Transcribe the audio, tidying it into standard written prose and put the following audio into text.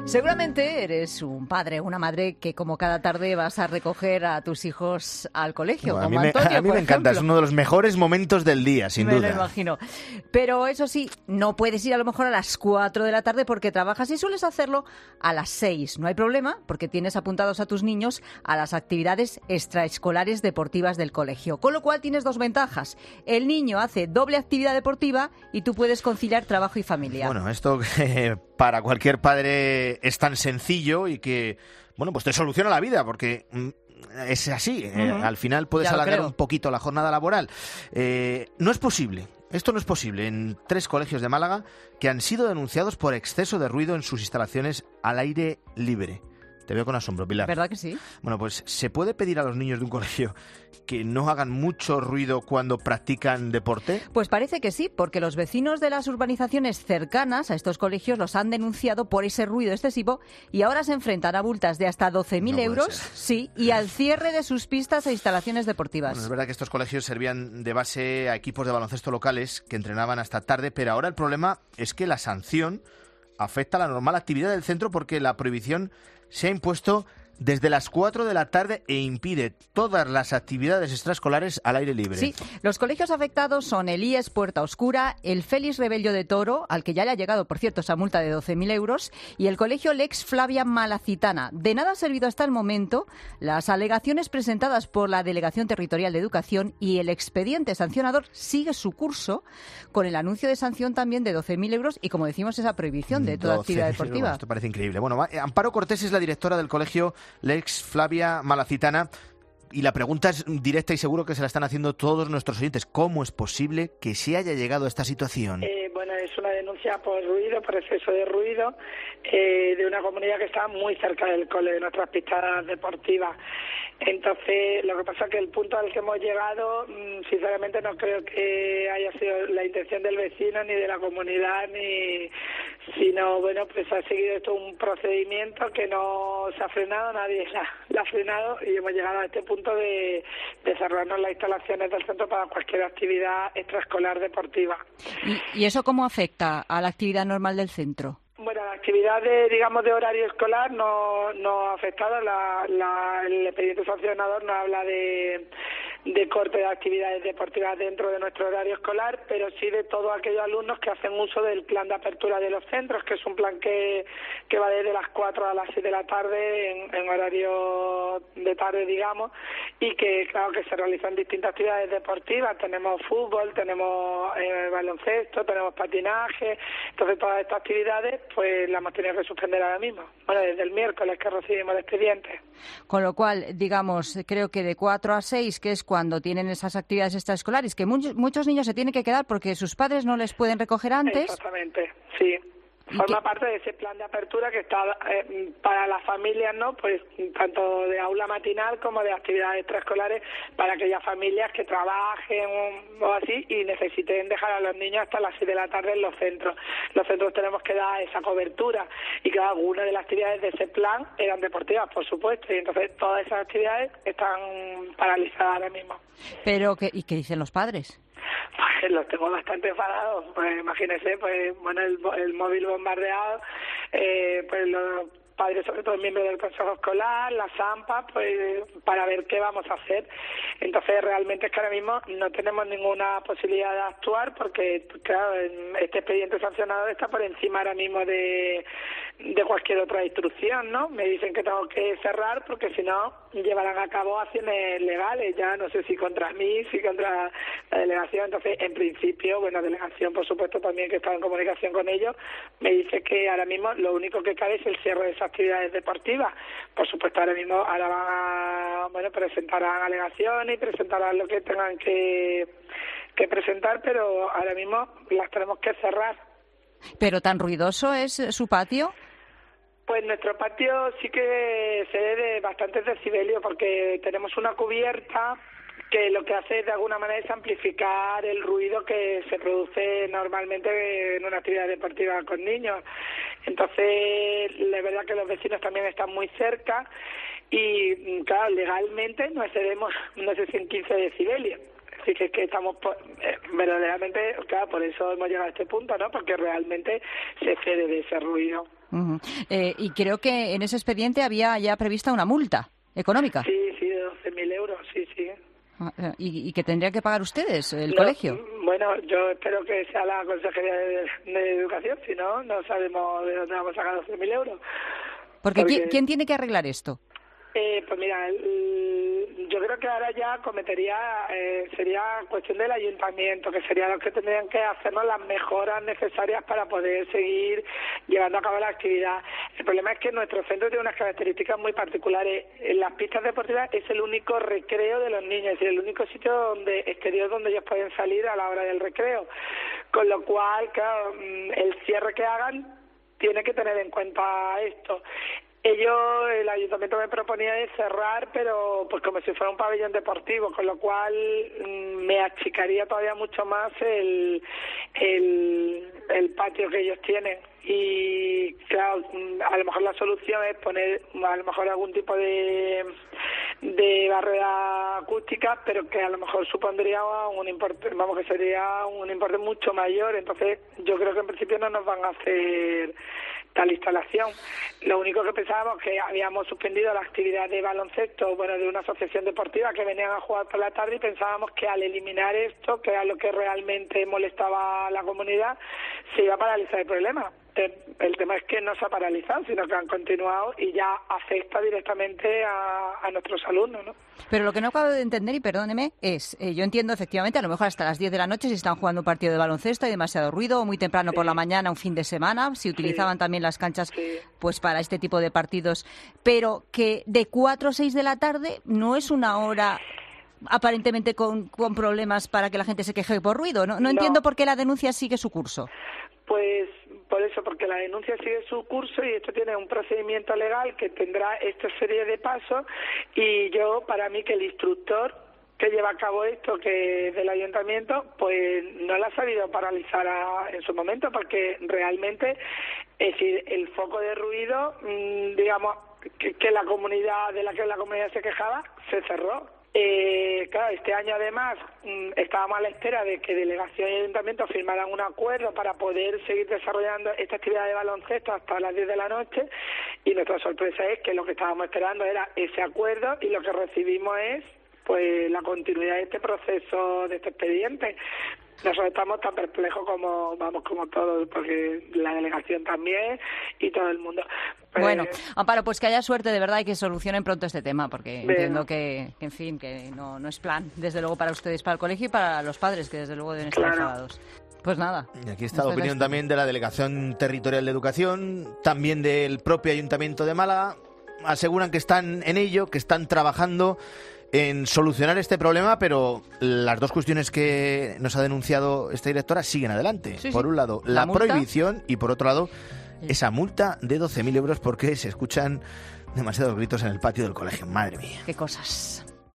Seguramente eres un padre o una madre que como cada tarde vas a recoger a tus hijos al colegio, Bueno, como Antonio, a mí me encanta, es uno de los mejores momentos del día, sin duda. Me lo imagino. Pero eso sí, no puedes ir a lo mejor a las 4 de la tarde porque trabajas y sueles hacerlo a las 6. No hay problema porque tienes apuntados a tus niños a las actividades extraescolares deportivas del colegio. Con lo cual tienes dos ventajas. El niño hace doble actividad deportiva y tú puedes conciliar trabajo y familia. Bueno, esto para cualquier padre es tan sencillo y que, bueno, pues te soluciona la vida porque es así. Al final puedes alargar un poquito la jornada laboral. No es posible. Esto no es posible en 3 colegios de Málaga que han sido denunciados por exceso de ruido en sus instalaciones al aire libre. Te veo con asombro, Pilar. ¿Verdad que sí? Bueno, pues ¿se puede pedir a los niños de un colegio que no hagan mucho ruido cuando practican deporte? Pues parece que sí, porque los vecinos de las urbanizaciones cercanas a estos colegios los han denunciado por ese ruido excesivo y ahora se enfrentan a multas de hasta 12.000 euros, sí, y al cierre de sus pistas e instalaciones deportivas. Bueno, es verdad que estos colegios servían de base a equipos de baloncesto locales que entrenaban hasta tarde, pero ahora el problema es que la sanción afecta a la normal actividad del centro porque la prohibición se ha impuesto desde las 4 de la tarde e impide todas las actividades extraescolares al aire libre. Sí, los colegios afectados son el IES Puerta Oscura, el Félix Rebello de Toro, al que ya le ha llegado, por cierto, esa multa de 12.000 euros, y el colegio Lex Flavia Malacitana. De nada ha servido hasta el momento las alegaciones presentadas por la Delegación Territorial de Educación y el expediente sancionador sigue su curso con el anuncio de sanción también de 12.000 euros y, como decimos, esa prohibición de toda actividad deportiva. Bueno, esto parece increíble. Bueno, Amparo Cortés es la directora del colegio Lex Flavia Malacitana y la pregunta es directa y seguro que se la están haciendo todos nuestros oyentes. ¿Cómo es posible que se haya llegado a esta situación? Bueno, es una denuncia por ruido, por exceso de ruido, de una comunidad que está muy cerca del cole, de nuestras pistas deportivas. Entonces, lo que pasa es que el punto al que hemos llegado, sinceramente no creo que haya sido la intención del vecino ni de la comunidad, sino, bueno, pues ha seguido esto un procedimiento que no se ha frenado, nadie la ha frenado y hemos llegado a este punto de cerrarnos las instalaciones del centro para cualquier actividad extraescolar deportiva. ¿Y eso cómo afecta a la actividad normal del centro? Bueno, la actividad de horario escolar no ha afectado. El expediente sancionador no habla de corte de actividades deportivas dentro de nuestro horario escolar, pero sí de todos aquellos alumnos que hacen uso del plan de apertura de los centros, que es un plan que va desde las 4 a las 6 de la tarde en horario de tarde, digamos, y que claro que se realizan distintas actividades deportivas. Tenemos fútbol, tenemos baloncesto, tenemos patinaje. Entonces todas estas actividades pues las hemos tenido que suspender ahora mismo. Bueno, desde el miércoles que recibimos el expediente. Con lo cual, digamos, creo que de 4 a 6, que es cuando tienen esas actividades extraescolares, que muchos niños se tienen que quedar porque sus padres no les pueden recoger antes. Exactamente, sí. Forma parte de ese plan de apertura que está para las familias, ¿no? Pues tanto de aula matinal como de actividades extraescolares para aquellas familias que trabajen o así y necesiten dejar a los niños hasta las 6 de la tarde en los centros. Los centros tenemos que dar esa cobertura y que algunas de las actividades de ese plan eran deportivas, por supuesto, y entonces todas esas actividades están paralizadas ahora mismo. Pero ¿y qué dicen los padres? Pues los tengo bastante enfadados, pues imagínese, pues bueno, el móvil bombardeado, pues los padres, sobre todo miembros del Consejo Escolar, la SAMPA, pues para ver qué vamos a hacer. Entonces realmente es que ahora mismo no tenemos ninguna posibilidad de actuar porque, claro, este expediente sancionador está por encima ahora mismo de cualquier otra instrucción, ¿no? Me dicen que tengo que cerrar porque si no llevarán a cabo acciones legales, ya no sé si contra mí, si contra la delegación. Entonces, en principio, bueno, delegación, por supuesto, también que estaba en comunicación con ellos, me dice que ahora mismo lo único que cabe es el cierre de esas actividades deportivas. Por supuesto, ahora mismo van a, presentarán alegaciones y presentarán lo que tengan que presentar, pero ahora mismo las tenemos que cerrar. ¿Pero tan ruidoso es su patio? Pues nuestro patio sí que se ve de bastantes decibelios porque tenemos una cubierta que lo que hace de alguna manera es amplificar el ruido que se produce normalmente en una actividad deportiva con niños. Entonces, la verdad que los vecinos también están muy cerca y, claro, legalmente no excedemos, no sé si en 15 decibelios. Así que estamos verdaderamente, claro, por eso hemos llegado a este punto, ¿no? Porque realmente se excede de ese ruido. Uh-huh. Y creo que en ese expediente había ya prevista una multa económica. Sí, de 12.000 euros, sí. ¿Y que tendrían que pagar ustedes, el colegio? Bueno, yo espero que sea la Consejería de Educación, si no, no sabemos de dónde vamos a sacar 12.000 euros. Porque ¿quién tiene que arreglar esto? Pues mira, yo creo que ahora ya sería cuestión del ayuntamiento, que serían los que tendrían que hacernos las mejoras necesarias para poder seguir llevando a cabo la actividad. El problema es que nuestro centro tiene unas características muy particulares. En las pistas deportivas es el único recreo de los niños, es decir, el único sitio exterior donde ellos pueden salir a la hora del recreo. Con lo cual, claro, el cierre que hagan tiene que tener en cuenta esto. El ayuntamiento me proponía de cerrar, pero pues como si fuera un pabellón deportivo, con lo cual me achicaría todavía mucho más el patio que ellos tienen. Y claro, a lo mejor la solución es poner a lo mejor algún tipo de barrera acústica, pero que a lo mejor supondría un importe, que sería un importe mucho mayor. Entonces yo creo que en principio no nos van a hacer tal instalación. Lo único que pensábamos que habíamos suspendido la actividad de baloncesto, de una asociación deportiva que venían a jugar por la tarde, y pensábamos que al eliminar esto, que era lo que realmente molestaba a la comunidad, se iba a paralizar el problema. El tema es que no se ha paralizado, sino que han continuado y ya afecta directamente a nuestros alumnos, ¿no? Pero lo que no acabo de entender, y perdóneme, es, yo entiendo efectivamente, a lo mejor hasta las 10 de la noche si están jugando un partido de baloncesto hay demasiado ruido, o muy temprano por la mañana, un fin de semana, si utilizaban también las canchas pues para este tipo de partidos, pero que de 4 a 6 de la tarde no es una hora aparentemente con problemas para que la gente se queje por ruido. No entiendo por qué la denuncia sigue su curso. Pues por eso, porque la denuncia sigue su curso y esto tiene un procedimiento legal que tendrá esta serie de pasos, y para mí que el instructor que lleva a cabo esto, que es del ayuntamiento, pues no la ha sabido paralizar en su momento, porque realmente, es decir, el foco de ruido, digamos, que la comunidad se quejaba, se cerró. Claro, este año además estábamos a la espera de que delegación y ayuntamiento firmaran un acuerdo para poder seguir desarrollando esta actividad de baloncesto hasta las 10 de la noche, y nuestra sorpresa es que lo que estábamos esperando era ese acuerdo, y lo que recibimos es pues la continuidad de este proceso, de este expediente. Nosotros estamos tan perplejos como todos, porque la delegación también y todo el mundo. Bueno, Amparo, pues que haya suerte de verdad y que solucionen pronto este tema, porque entiendo que en fin, que no es plan, desde luego, para ustedes, para el colegio y para los padres, que desde luego deben estar enfadados. Pues nada. Y aquí está la opinión también de la Delegación Territorial de Educación, también del propio Ayuntamiento de Málaga. Aseguran que están en ello, que están trabajando en solucionar este problema, pero las dos cuestiones que nos ha denunciado esta directora siguen adelante. Por un lado, la prohibición, y por otro lado, esa multa de 12.000 euros porque se escuchan demasiados gritos en el patio del colegio. Madre mía. Qué cosas.